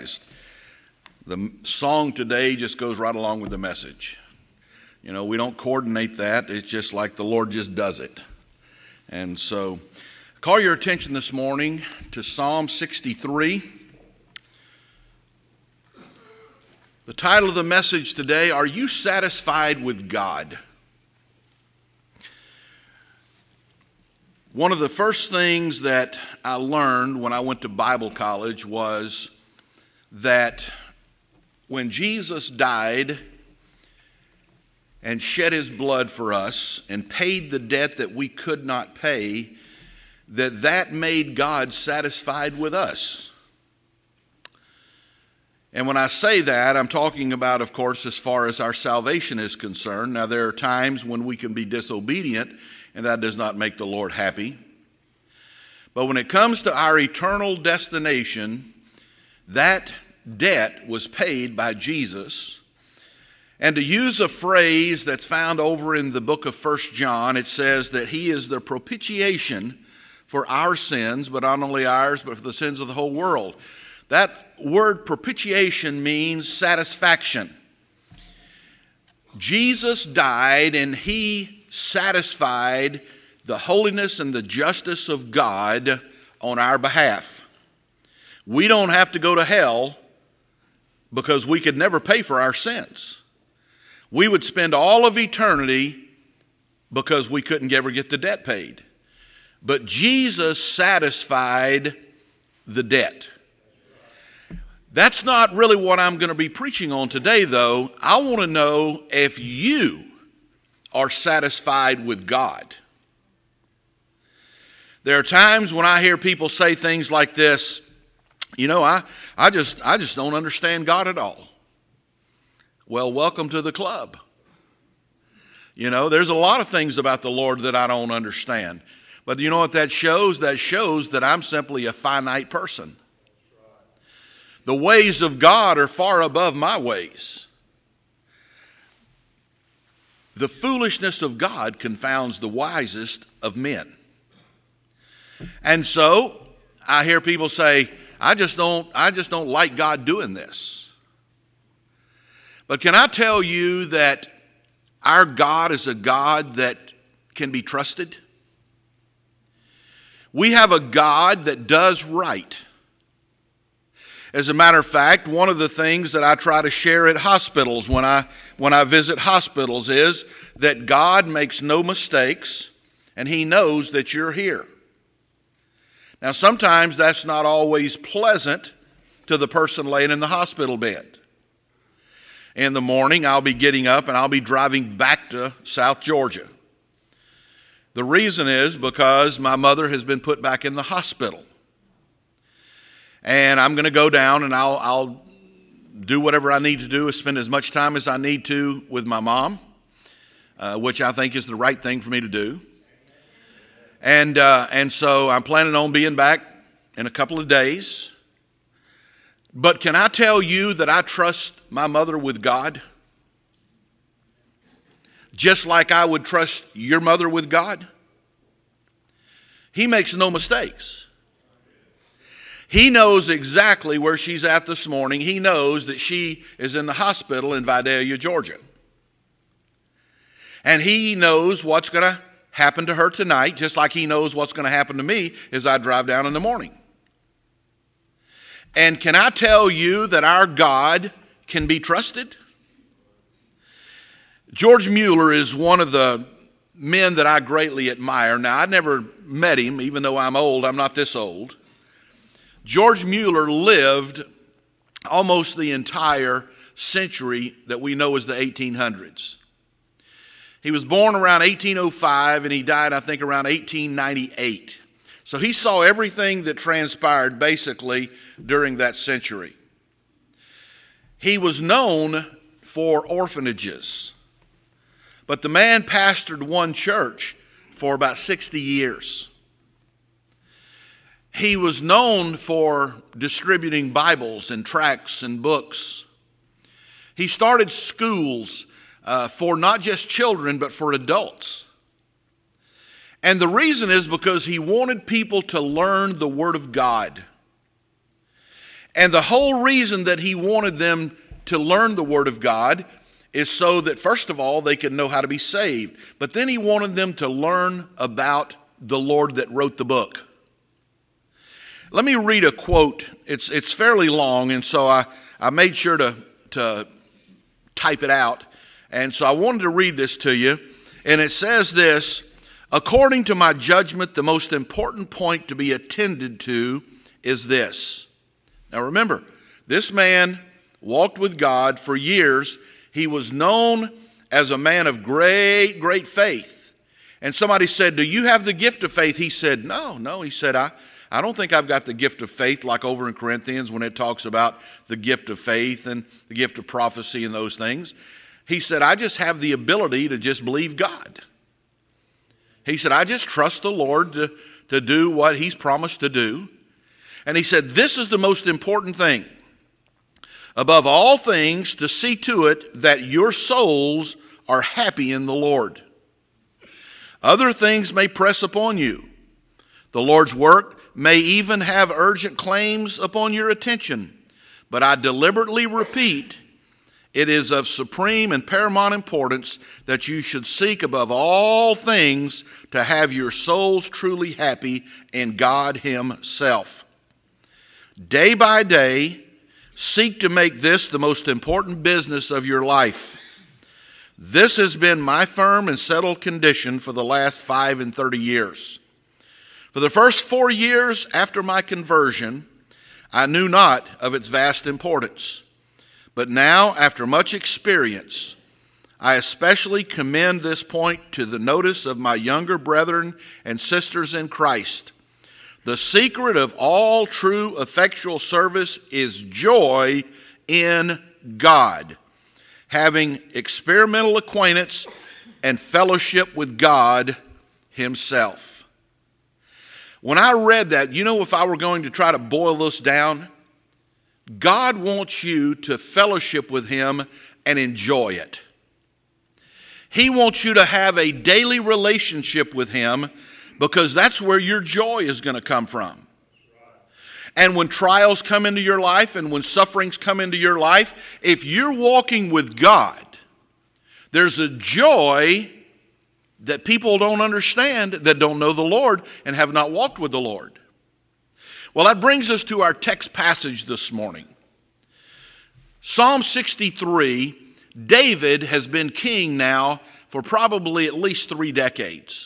The song today just goes right along with the message. You know, we don't coordinate that. It's just like the Lord just does it. And so, call your attention this morning to Psalm 63. The title of the message today, Are You Satisfied with God? One of the first things that I learned when I went to Bible college was that when Jesus died and shed his blood for us and paid the debt that we could not pay, that made God satisfied with us. And when I say that, I'm talking about, of course, as far as our salvation is concerned. Now, there are times when we can be disobedient, and that does not make the Lord happy. But when it comes to our eternal destination, that debt was paid by Jesus. And to use a phrase that's found over in the book of 1 John, it says that he is the propitiation for our sins, but not only ours, but for the sins of the whole world. That word propitiation means satisfaction. Jesus died and he satisfied the holiness and the justice of God on our behalf. We don't have to go to hell because we could never pay for our sins. We would spend all of eternity because we couldn't ever get the debt paid. But Jesus satisfied the debt. That's not really what I'm going to be preaching on today, though. I want to know if you are satisfied with God. There are times when I hear people say things like this, you know, I just don't understand God at all. Well, welcome to the club. You know, there's a lot of things about the Lord that I don't understand. But you know what that shows? That shows that I'm simply a finite person. The ways of God are far above my ways. The foolishness of God confounds the wisest of men. And so I hear people say, I just don't like God doing this. But can I tell you that our God is a God that can be trusted? We have a God that does right. As a matter of fact, one of the things that I try to share at hospitals when I visit hospitals is that God makes no mistakes and he knows that you're here. Now, sometimes that's not always pleasant to the person laying in the hospital bed. In the morning, I'll be getting up and I'll be driving back to South Georgia. The reason is because my mother has been put back in the hospital. And I'm going to go down and I'll do whatever I need to do, spend as much time as I need to with my mom, which I think is the right thing for me to do. And so I'm planning on being back in a couple of days. But can I tell you that I trust my mother with God? Just like I would trust your mother with God? He makes no mistakes. He knows exactly where she's at this morning. He knows that she is in the hospital in Vidalia, Georgia. And he knows what's going to happen to her tonight, just like he knows what's going to happen to me as I drive down in the morning. And can I tell you that our God can be trusted? George Mueller is one of the men that I greatly admire. Now, I never met him, even though I'm old. I'm not this old. George Mueller lived almost the entire century that we know as the 1800s. He was born around 1805 and he died, I think, around 1898. So he saw everything that transpired basically during that century. He was known for orphanages, but the man pastored one church for about 60 years. He was known for distributing Bibles and tracts and books. He started schools for not just children, but for adults. And the reason is because he wanted people to learn the Word of God. And the whole reason that he wanted them to learn the Word of God is so that, first of all, they could know how to be saved. But then he wanted them to learn about the Lord that wrote the book. Let me read a quote. It's fairly long, and so I made sure to type it out. And so I wanted to read this to you. And it says this: according to my judgment, the most important point to be attended to is this. Now remember, this man walked with God for years. He was known as a man of great, great faith. And somebody said, do you have the gift of faith? He said, no. He said, I don't think I've got the gift of faith like over in Corinthians when it talks about the gift of faith and the gift of prophecy and those things. He said, I just have the ability to just believe God. He said, I just trust the Lord to do what he's promised to do. And he said, this is the most important thing. Above all things, to see to it that your souls are happy in the Lord. Other things may press upon you. The Lord's work may even have urgent claims upon your attention. But I deliberately repeat, it is of supreme and paramount importance that you should seek above all things to have your souls truly happy in God himself. Day by day, seek to make this the most important business of your life. This has been my firm and settled condition for the last 35 years. For the first 4 years after my conversion, I knew not of its vast importance. But now, after much experience, I especially commend this point to the notice of my younger brethren and sisters in Christ. The secret of all true effectual service is joy in God, having experimental acquaintance and fellowship with God himself. When I read that, if I were going to try to boil this down, God wants you to fellowship with him and enjoy it. He wants you to have a daily relationship with him because that's where your joy is going to come from. And when trials come into your life and when sufferings come into your life, if you're walking with God, there's a joy that people don't understand, that don't know the Lord and have not walked with the Lord. Well, that brings us to our text passage this morning. Psalm 63, David has been king now for probably at least 3 decades.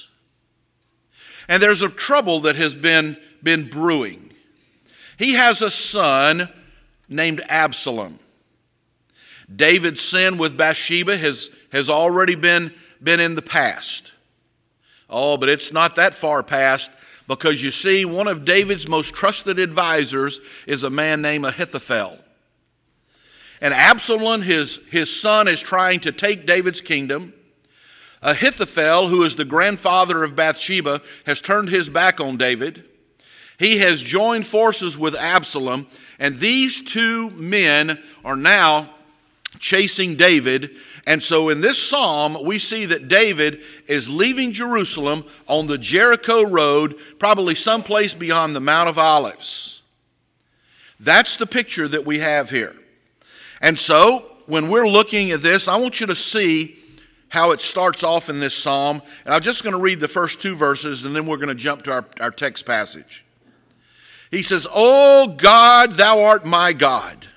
And there's a trouble that has been brewing. He has a son named Absalom. David's sin with Bathsheba has already been in the past. Oh, but it's not that far past, because you see, one of David's most trusted advisors is a man named Ahithophel. And Absalom, his son, is trying to take David's kingdom. Ahithophel, who is the grandfather of Bathsheba, has turned his back on David. He has joined forces with Absalom, and these two men are now chasing David. And so in this psalm, we see that David is leaving Jerusalem on the Jericho road, probably someplace beyond the Mount of Olives. That's the picture that we have here. And so when we're looking at this, I want you to see how it starts off in this psalm. And I'm just going to read the first 2 verses, and then we're going to jump to our text passage. He says, O God, thou art my God.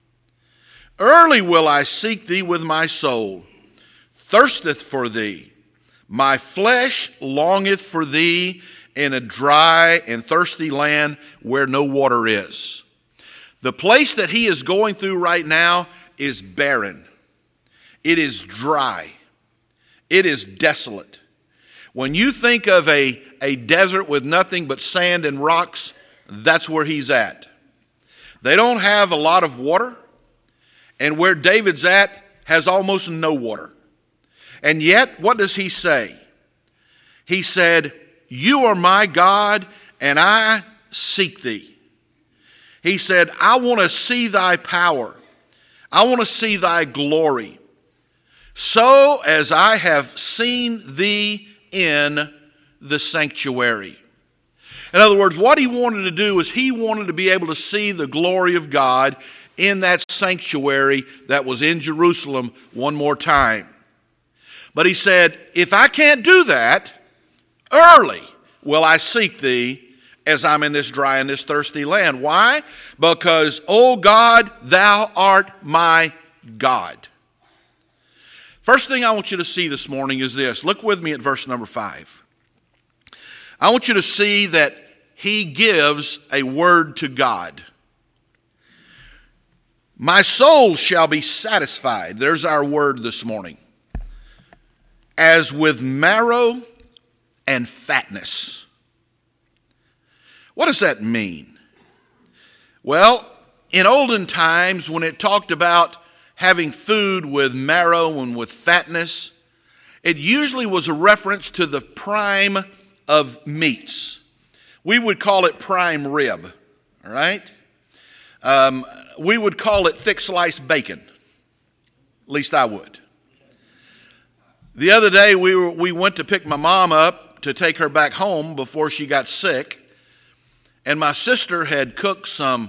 Early will I seek thee with my soul, thirsteth for thee. My flesh longeth for thee in a dry and thirsty land where no water is. The place that he is going through right now is barren. It is dry. It is desolate. When you think of a desert with nothing but sand and rocks, that's where he's at. They don't have a lot of water, and where David's at has almost no water. And yet, what does he say? He said, you are my God, and I seek thee. He said, I want to see thy power. I want to see thy glory. So as I have seen thee in the sanctuary. In other words, what he wanted to do is he wanted to be able to see the glory of God in that sanctuary that was in Jerusalem one more time. But he said, if I can't do that, early will I seek thee as I'm in this dry and this thirsty land. Why? Because, O God, thou art my God. First thing I want you to see this morning is this. Look with me at verse number 5. I want you to see that he gives a word to God. My soul shall be satisfied. There's our word this morning. As with marrow and fatness. What does that mean? Well, in olden times when it talked about having food with marrow and with fatness, it usually was a reference to the prime of meats. We would call it prime rib, all right? We would call it thick sliced bacon. At least I would. The other day we went to pick my mom up to take her back home before she got sick, and my sister had cooked some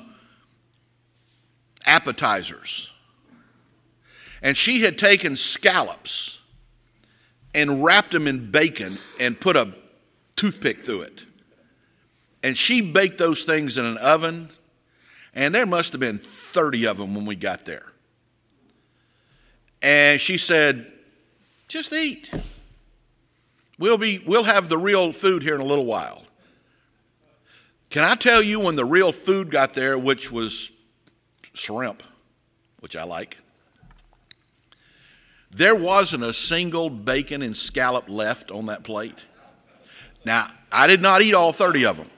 appetizers. And she had taken scallops and wrapped them in bacon and put a toothpick through it. And she baked those things in an oven, and there must have been 30 of them when we got there. And she said, just eat. We'll have the real food here in a little while. Can I tell you when the real food got there, which was shrimp, which I like, there wasn't a single bacon and scallop left on that plate. Now, I did not eat all 30 of them,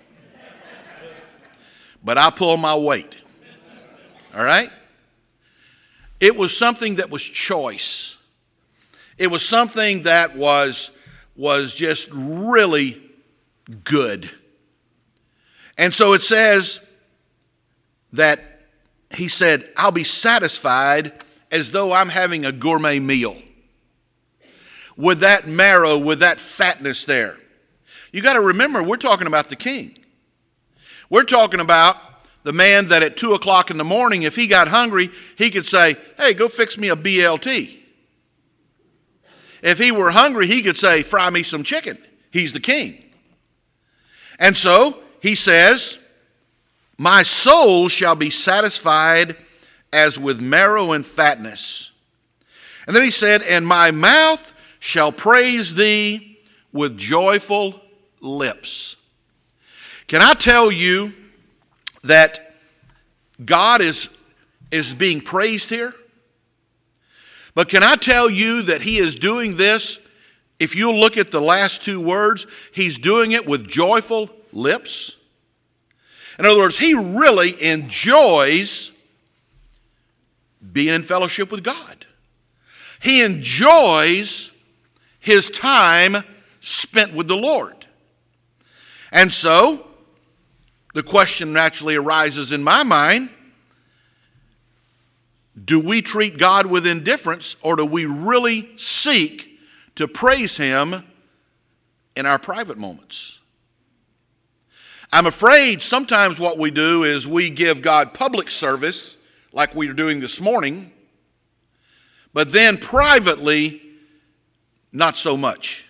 but I pulled my weight. All right? It was something that was choice. It was something that was just really good. And so it says that he said, I'll be satisfied as though I'm having a gourmet meal. With that marrow, with that fatness there. You got to remember, we're talking about the king. We're talking about the man that at 2 o'clock in the morning, if he got hungry, he could say, hey, go fix me a BLT. If he were hungry, he could say, fry me some chicken. He's the king. And so he says, my soul shall be satisfied as with marrow and fatness. And then he said, and my mouth shall praise thee with joyful lips. Can I tell you that God is being praised here? But can I tell you that he is doing this, if you look at the last two words, he's doing it with joyful lips? In other words, he really enjoys being in fellowship with God. He enjoys his time spent with the Lord. And so, the question naturally arises in my mind, do we treat God with indifference, or do we really seek to praise him in our private moments? I'm afraid sometimes what we do is we give God public service, like we are doing this morning, but then privately, not so much.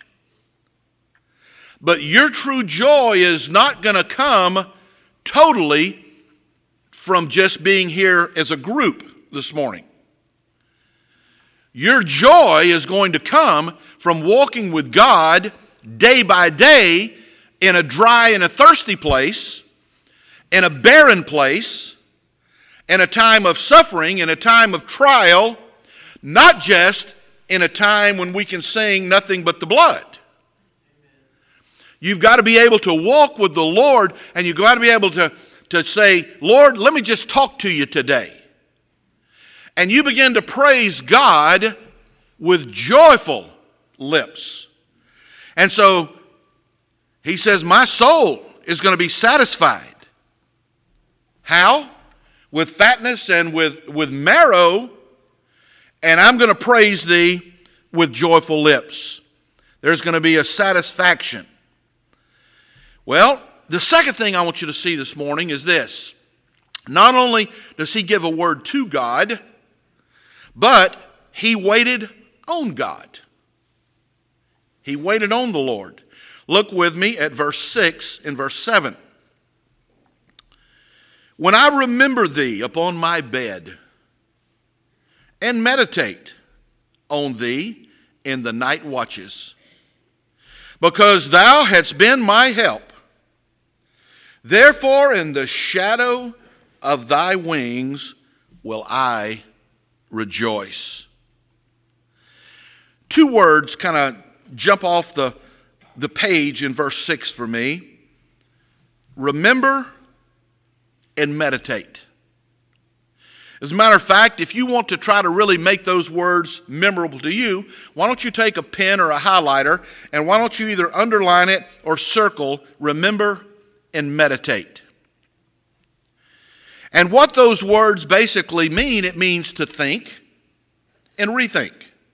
But your true joy is not going to come totally from just being here as a group this morning. Your joy is going to come from walking with God day by day in a dry and a thirsty place, in a barren place, in a time of suffering, in a time of trial, not just in a time when we can sing nothing but the blood. You've got to be able to walk with the Lord, and you've got to be able to say, Lord, let me just talk to you today. And you begin to praise God with joyful lips. And so he says, my soul is going to be satisfied. How? With fatness and with marrow, and I'm going to praise thee with joyful lips. There's going to be a satisfaction. Well, the second thing I want you to see this morning is this. Not only does he give a word to God, but he waited on God. He waited on the Lord. Look with me at verse 6 and verse 7. When I remember thee upon my bed and meditate on thee in the night watches, because thou hast been my help, therefore in the shadow of thy wings will I rejoice. Two words kind of jump off the page in verse 6 for me. Remember and meditate. As a matter of fact, if you want to try to really make those words memorable to you, why don't you take a pen or a highlighter and why don't you either underline it or circle remember and meditate. And what those words basically mean, it means to think and rethink.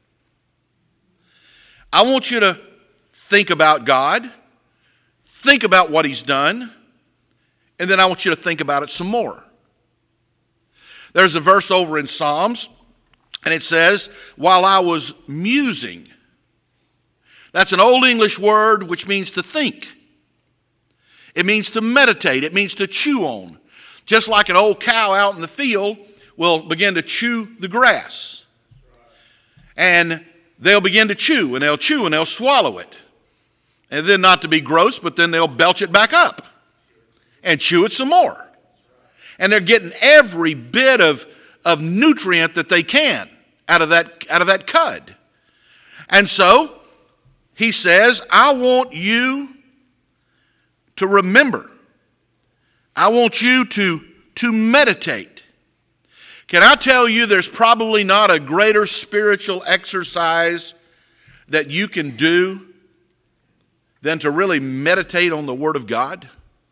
I want you to think about God, think about what he's done, and then I want you to think about it some more. There's a verse over in Psalms, and it says, while I was musing. That's an old English word which means to think. It means to meditate. It means to chew on. Just like an old cow out in the field will begin to chew the grass. And they'll begin to chew, and they'll swallow it. And then, not to be gross, but then they'll belch it back up and chew it some more. And they're getting every bit of nutrient that they can out of that cud. And so, he says, I want you to remember. I want you to meditate. Can I tell you there's probably not a greater spiritual exercise that you can do than to really meditate on the Word of God?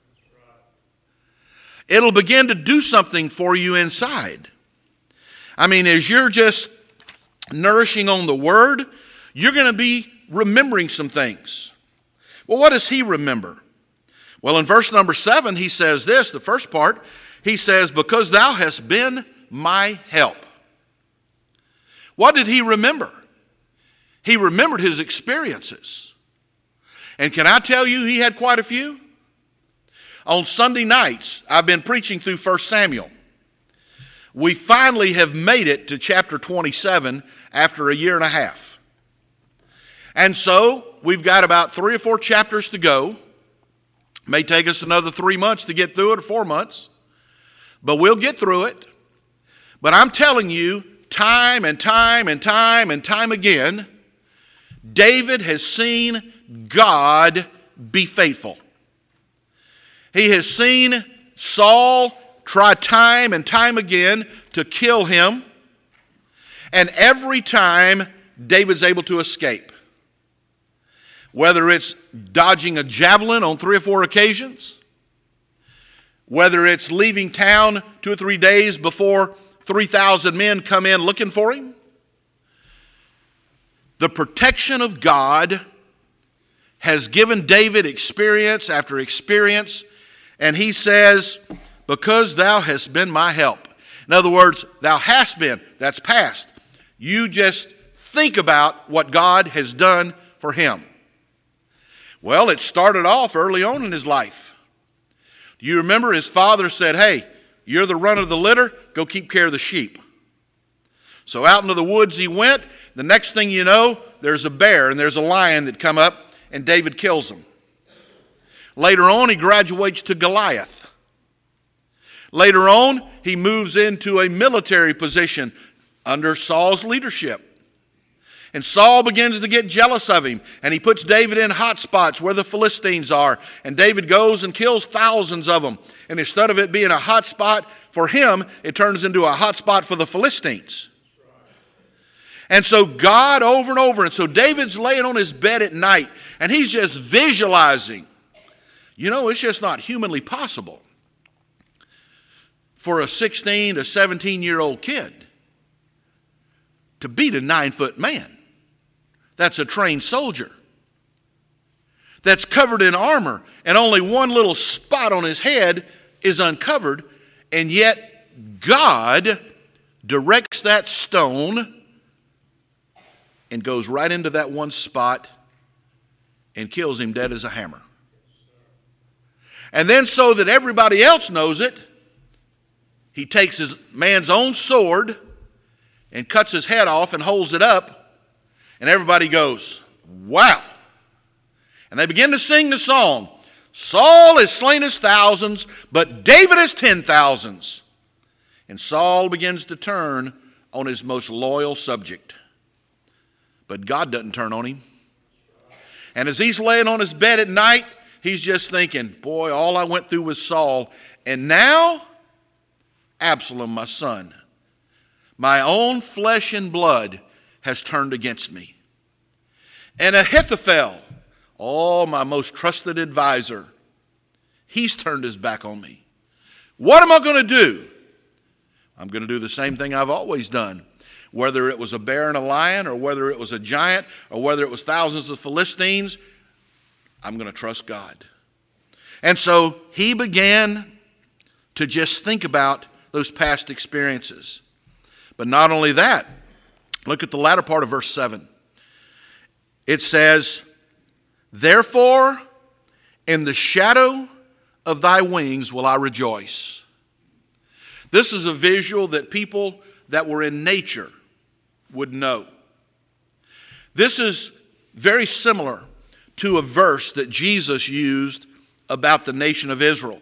It'll begin to do something for you inside. I mean, as you're just nourishing on the Word, you're going to be remembering some things. Well, what does he remember? Well, in verse number 7, he says this, the first part, he says, because thou hast been my help. What did he remember? He remembered his experiences. And can I tell you, he had quite a few? On Sunday nights, I've been preaching through 1 Samuel. We finally have made it to chapter 27 after a year and a half. And so, we've got about 3 or 4 chapters to go. May take us another 3 months to get through it, or 4 months. But we'll get through it. But I'm telling you, time and time and time and time again, David has seen God be faithful. He has seen Saul try time and time again to kill him. And every time, David's able to escape. Whether it's dodging a javelin on 3 or 4 occasions, whether it's leaving town 2 or 3 days before 3,000 men come in looking for him, the protection of God has given David experience after experience, and he says, because thou hast been my help. In other words, thou hast been, that's past. You just think about what God has done for him. Well, it started off early on in his life. Do you remember his father said, hey, you're the run of the litter, go keep care of the sheep. So out into the woods he went. The next thing you know, there's a bear and there's a lion that come up, and David kills them. Later on, he graduates to Goliath. Later on, he moves into a military position under Saul's leadership. And Saul begins to get jealous of him, and he puts David in hot spots where the Philistines are. And David goes and kills thousands of them. And instead of it being a hot spot for him, it turns into a hot spot for the Philistines. And so God over and over, and so David's laying on his bed at night, and he's just visualizing. You know, it's just not humanly possible for a 16 to 17-year-old kid to beat a 9-foot man. That's a trained soldier. that's covered in armor, and only one little spot on his head is uncovered, and yet God directs that stone and goes right into that one spot and kills him dead as a hammer. And then so that everybody else knows it, he takes his man's own sword and cuts his head off and holds it up, and everybody goes, wow. And they begin to sing the song, Saul has slain his thousands, but David has 10,000s. And Saul begins to turn on his most loyal subject. But God doesn't turn on him. And as he's laying on his bed at night, he's just thinking, boy, all I went through with Saul. And now, Absalom, my son, my own flesh and blood has turned against me. And Ahithophel, my most trusted advisor, he's turned his back on me. What am I going to do? I'm going to do the same thing I've always done. Whether it was a bear and a lion, or whether it was a giant, or whether it was thousands of Philistines, I'm going to trust God. And so he began to just think about those past experiences. But not only that, look at the latter part of verse 7. It says, therefore, in the shadow of thy wings will I rejoice. This is a visual that people that were in nature would know. This is very similar to a verse that Jesus used about the nation of Israel.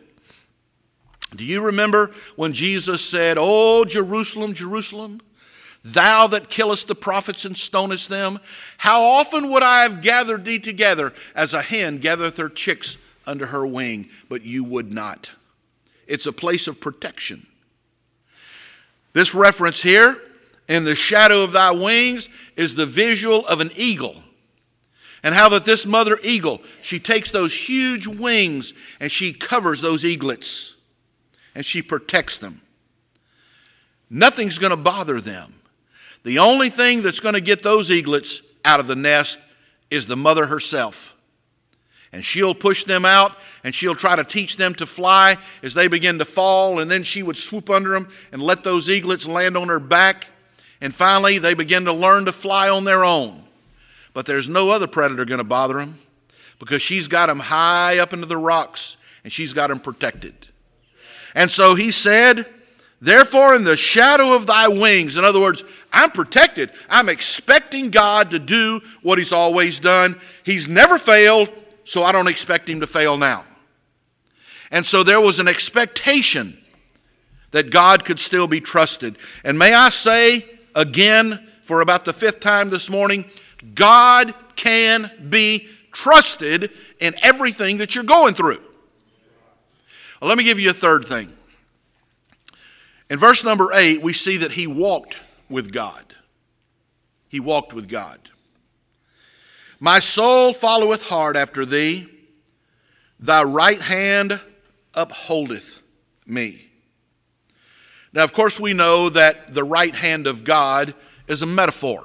Do you remember when Jesus said, O Jerusalem, Jerusalem, thou that killest the prophets and stonest them, how often would I have gathered thee together as a hen gathereth her chicks under her wing, but you would not. It's a place of protection. This reference here, in the shadow of thy wings, is the visual of an eagle. And how that this mother eagle, she takes those huge wings and she covers those eaglets. And she protects them. Nothing's going to bother them. The only thing that's going to get those eaglets out of the nest is the mother herself. And she'll push them out, and she'll try to teach them to fly as they begin to fall, and then she would swoop under them and let those eaglets land on her back. And finally, they begin to learn to fly on their own. But there's no other predator going to bother them, because she's got them high up into the rocks, and she's got them protected. And so he said, therefore in the shadow of thy wings, in other words, I'm protected. I'm expecting God to do what he's always done. He's never failed, so I don't expect him to fail now. And so there was an expectation that God could still be trusted. And may I say again, for about the 5th time this morning, God can be trusted in everything that you're going through. Well, let me give you a third thing. In verse number 8, we see that he walked with God. He walked with God. My soul followeth hard after thee. Thy right hand upholdeth me. Now, of course, we know that the right hand of God is a metaphor.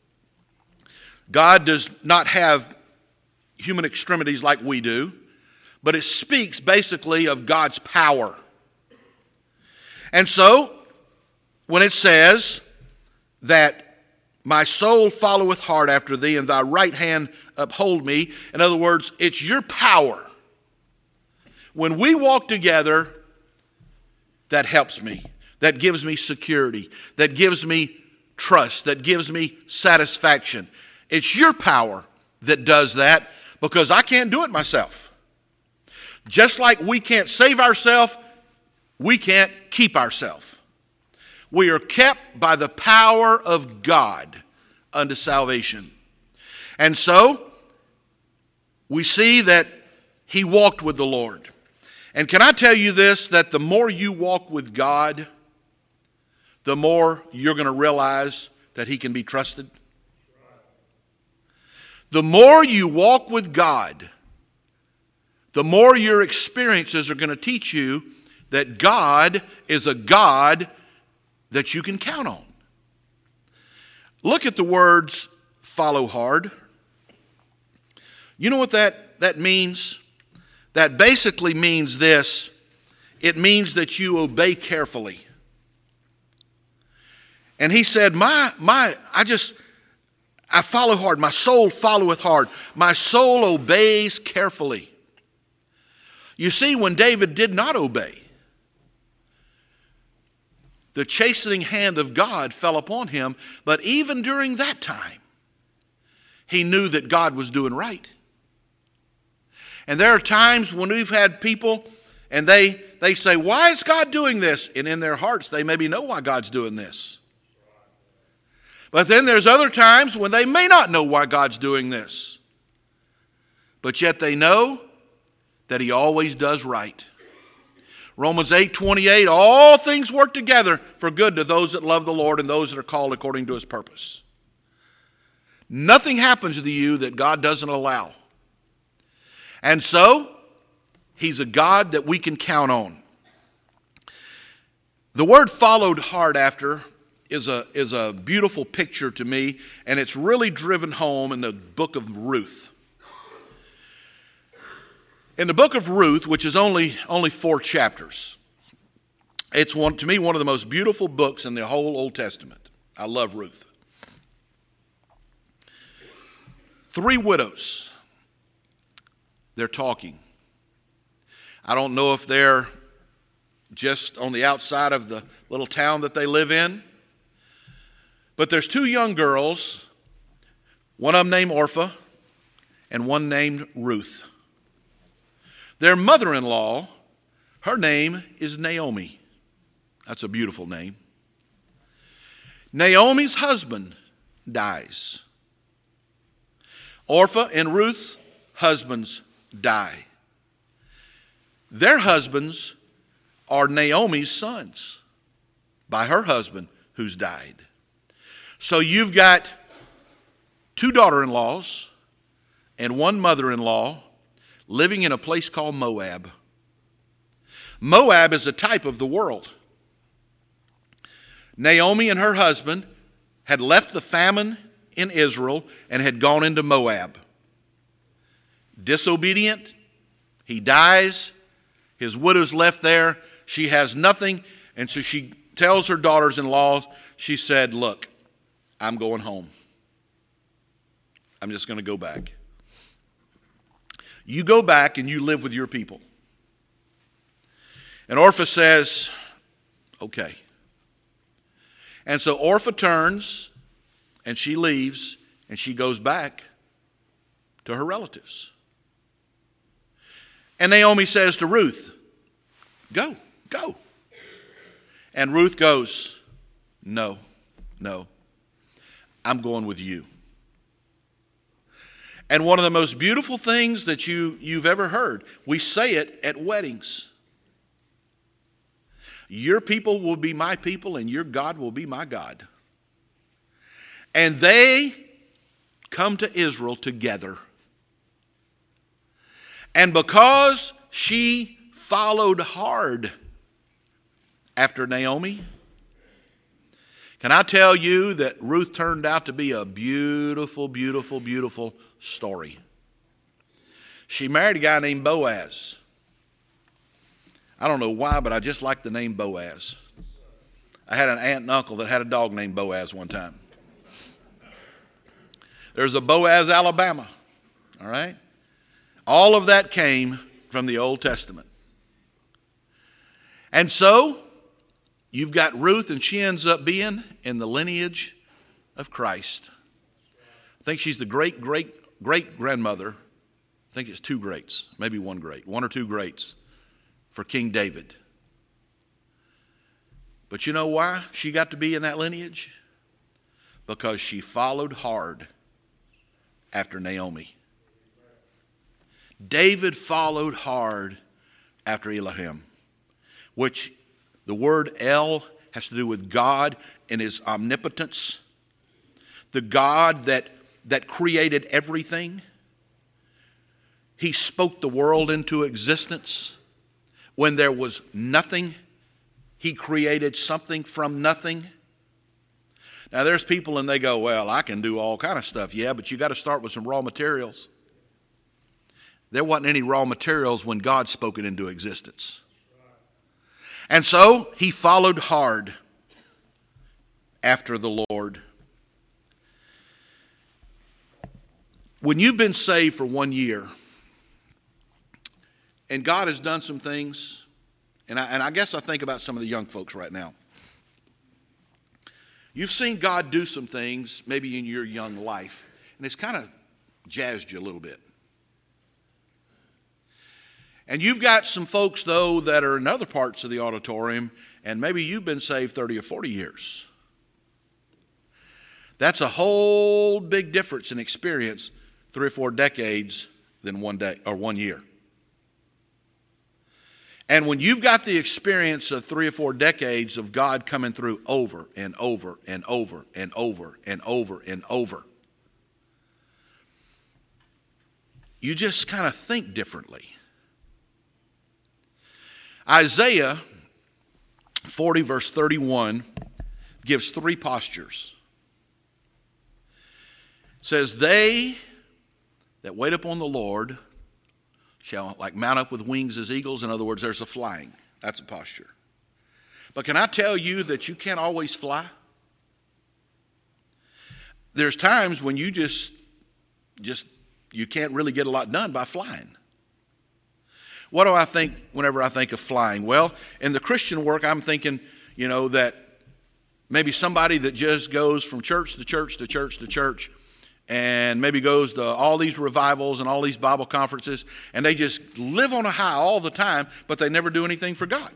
God does not have human extremities like we do, but it speaks basically of God's power. And so, when it says that my soul followeth hard after thee, and thy right hand uphold me, in other words, it's your power. When we walk together, that helps me. That gives me security. That gives me trust. That gives me satisfaction. It's your power that does that, because I can't do it myself. Just like we can't save ourselves, we can't keep ourselves. We are kept by the power of God unto salvation. And so, we see that he walked with the Lord. And can I tell you this, that the more you walk with God, the more you're going to realize that he can be trusted. The more you walk with God, the more your experiences are going to teach you that God is a God that you can count on. Look at the words, follow hard. You know what that means? That basically means this. It means that you obey carefully. And he said, I follow hard. My soul followeth hard. My soul obeys carefully. You see, when David did not obey, the chastening hand of God fell upon him. But even during that time, he knew that God was doing right. And there are times when we've had people and they say, why is God doing this? And in their hearts, they maybe know why God's doing this. But then there's other times when they may not know why God's doing this. But yet they know that he always does right. Romans 8:28, all things work together for good to those that love the Lord and those that are called according to his purpose. Nothing happens to you that God doesn't allow. And so, he's a God that we can count on. The word followed hard after is a beautiful picture to me, and it's really driven home in the book of Ruth. In the book of Ruth, which is only 4 chapters, it's to me one of the most beautiful books in the whole Old Testament. I love Ruth. 3 widows. They're talking. I don't know if they're just on the outside of the little town that they live in. But there's 2 young girls, one of them named Orpah and one named Ruth. Their mother-in-law, her name is Naomi. That's a beautiful name. Naomi's husband dies. Orpah and Ruth's husbands die. Their husbands are Naomi's sons by her husband who's died. So you've got 2 daughter-in-laws and 1 mother-in-law living in a place called Moab. Moab is a type of the world. Naomi and her husband had left the famine in Israel and had gone into Moab. Disobedient, he dies, his widow's left there, she has nothing, and so she tells her daughters-in-law, she said, look, I'm going home. I'm just going to go back. You go back and you live with your people. And Orpah says, okay. And so Orpah turns and she leaves and she goes back to her relatives. And Naomi says to Ruth, go. And Ruth goes, no, I'm going with you. And one of the most beautiful things that you've ever heard, we say it at weddings. Your people will be my people and your God will be my God. And they come to Israel together. And because she followed hard after Naomi, can I tell you that Ruth turned out to be a beautiful, beautiful, beautiful story. She married a guy named Boaz. I don't know why, but I just like the name Boaz. I had an aunt and uncle that had a dog named Boaz one time. There's a Boaz, Alabama. All right? All of that came from the Old Testament. And so, you've got Ruth, and she ends up being in the lineage of Christ. I think she's the great-grandmother. I think it's 2 greats, maybe 1 great, 1 or 2 greats for King David. But you know why she got to be in that lineage? Because she followed hard after Naomi. David followed hard after Elohim, which the word El has to do with God and his omnipotence. The God that created everything. He spoke the world into existence. When there was nothing, he created something from nothing. Now there's people and they go, well, I can do all kind of stuff. Yeah, but you got to start with some raw materials. there wasn't any raw materials when God spoke it into existence. And so he followed hard after the Lord. When you've been saved for 1 year, and God has done some things, and I guess I think about some of the young folks right now. You've seen God do some things maybe in your young life, and it's kind of jazzed you a little bit. And you've got some folks, though, that are in other parts of the auditorium, and maybe you've been saved 30 or 40 years. That's a whole big difference in experience, 3 or 4 decades than 1 day or 1 year. And when you've got the experience of 3 or 4 decades of God coming through over and over and over and over and over and over, you just kind of think differently. Isaiah 40 verse 31 gives 3 postures. It says, they that wait upon the Lord shall like mount up with wings as eagles. In other words, there's a flying. That's a posture. But can I tell you that you can't always fly? There's times when you just you can't really get a lot done by flying. What do I think whenever I think of flying? Well, in the Christian work, I'm thinking, that maybe somebody that just goes from church to church to church to church and maybe goes to all these revivals and all these Bible conferences, and they just live on a high all the time, but they never do anything for God.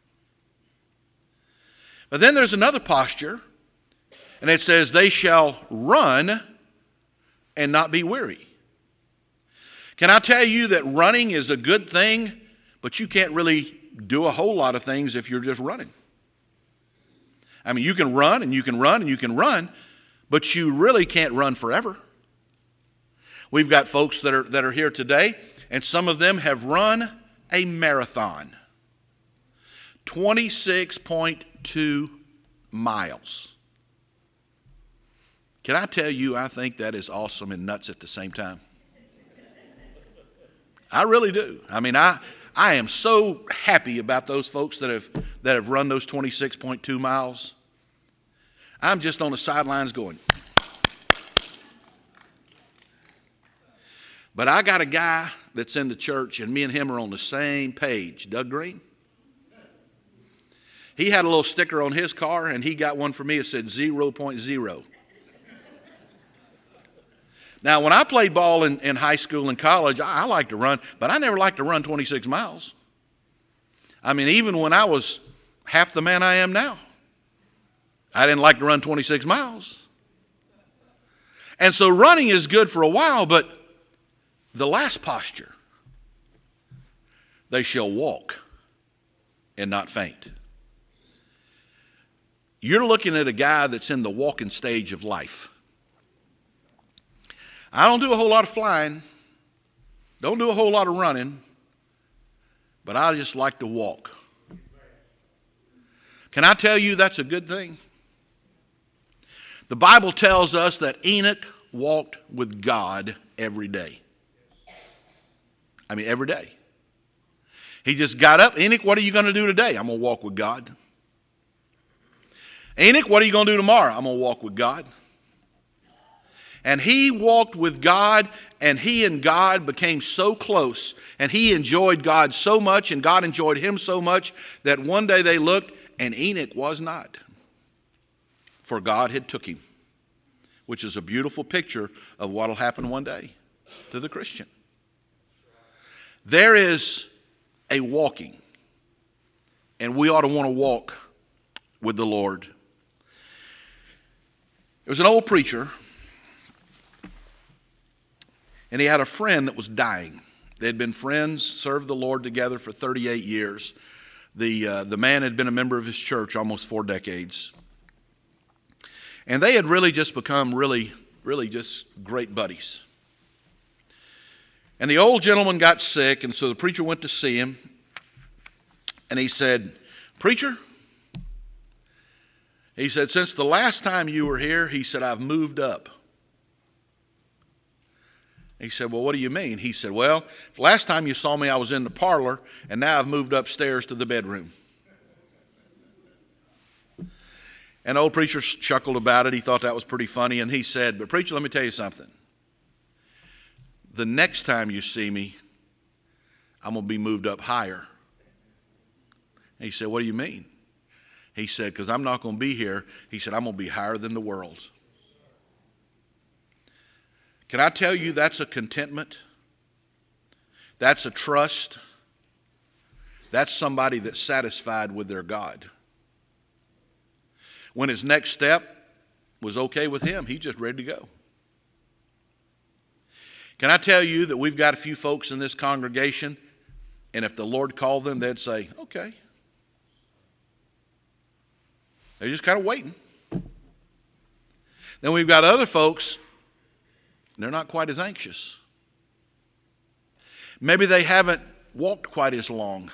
But then there's another posture, and it says, they shall run and not be weary. Can I tell you that running is a good thing, but you can't really do a whole lot of things if you're just running. I mean, you can run and you can run and you can run, but you really can't run forever. We've got folks that are here today, and some of them have run a marathon, 26.2 miles. Can I tell you, I think that is awesome and nuts at the same time. I really do. I mean, I am so happy about those folks that have run those 26.2 miles. I'm just on the sidelines going. But I got a guy that's in the church, and me and him are on the same page, Doug Green. He had a little sticker on his car, and he got one for me that said 0.0. Now, when I played ball in high school and college, I liked to run, but I never liked to run 26 miles. I mean, even when I was half the man I am now, I didn't like to run 26 miles. And so running is good for a while, but the last posture, they shall walk and not faint. You're looking at a guy that's in the walking stage of life. I don't do a whole lot of flying, don't do a whole lot of running, but I just like to walk. Can I tell you that's a good thing? The Bible tells us that Enoch walked with God every day. I mean, every day. He just got up. Enoch, what are you going to do today? I'm going to walk with God. Enoch, what are you going to do tomorrow? I'm going to walk with God. And he walked with God, and he and God became so close, and he enjoyed God so much, and God enjoyed him so much, that one day they looked, and Enoch was not. For God had took him, which is a beautiful picture of what will happen one day to the Christian. There is a walking, and we ought to want to walk with the Lord. There was an old preacher, and he had a friend that was dying. They had been friends, served the Lord together for 38 years. The man had been a member of his church almost 4 decades. And they had really just become really just great buddies. And the old gentleman got sick, and so the preacher went to see him. And he said, "Preacher," he said, "since the last time you were here," he said, "I've moved up." He said, well, what do you mean? He said, well, last time you saw me, I was in the parlor, and now I've moved upstairs to the bedroom. And the old preacher chuckled about it. He thought that was pretty funny, and he said, but preacher, let me tell you something. The next time you see me, I'm going to be moved up higher. And he said, what do you mean? He said, because I'm not going to be here. He said, I'm going to be higher than the world. Can I tell you that's a contentment? That's a trust. That's somebody that's satisfied with their God. When his next step was okay with him, he's just ready to go. Can I tell you that we've got a few folks in this congregation, and if the Lord called them, they'd say, okay. They're just kind of waiting. Then we've got other folks, they're not quite as anxious. Maybe they haven't walked quite as long.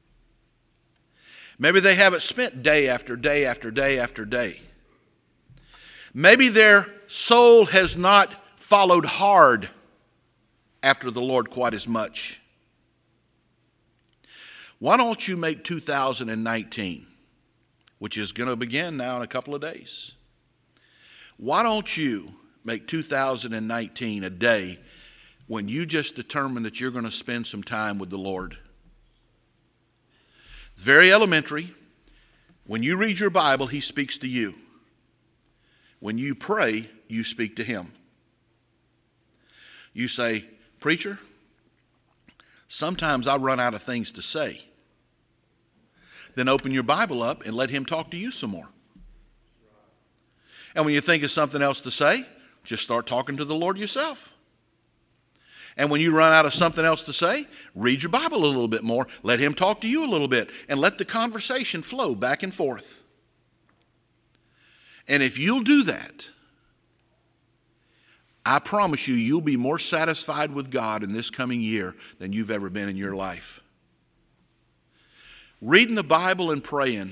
Maybe they haven't spent day after day after day after day. Maybe their soul has not followed hard after the Lord quite as much. Why don't you make 2019, which is going to begin now in a couple of days, why don't you make 2019 a day when you just determine that you're going to spend some time with the Lord? It's very elementary. When you read your Bible, He speaks to you. When you pray, you speak to Him. You say, preacher, sometimes I run out of things to say. Then open your Bible up and let Him talk to you some more. And when you think of something else to say, just start talking to the Lord yourself. And when you run out of something else to say, read your Bible a little bit more. Let Him talk to you a little bit. And let the conversation flow back and forth. And if you'll do that, I promise you, you'll be more satisfied with God in this coming year than you've ever been in your life. Reading the Bible and praying,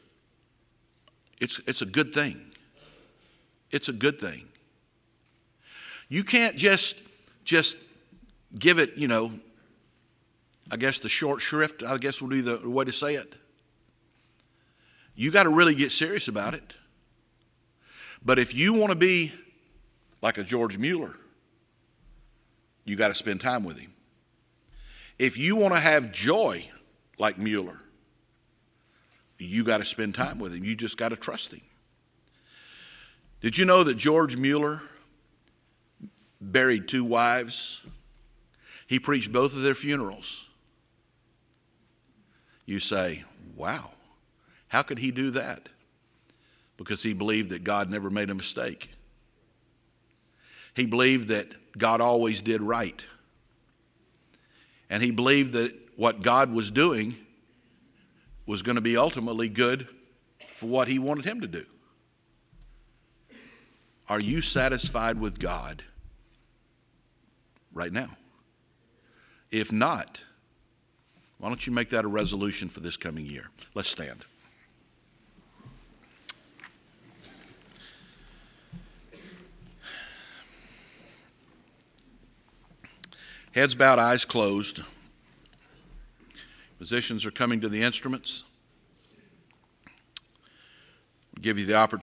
it's a good thing. It's a good thing. You can't just give it, I guess the short shrift, I guess would be the way to say it. You got to really get serious about it. But if you want to be like a George Mueller, you got to spend time with him. If you want to have joy like Mueller, you got to spend time with him. You just got to trust him. Did you know that George Mueller buried 2 wives? He preached both of their funerals. You say, wow, how could he do that? Because he believed that God never made a mistake. He believed that God always did right. And he believed that what God was doing was going to be ultimately good for what he wanted him to do. Are you satisfied with God right now? If not, why don't you make that a resolution for this coming year? Let's stand. Heads bowed, eyes closed. Musicians are coming to the instruments. I'll give you the opportunity.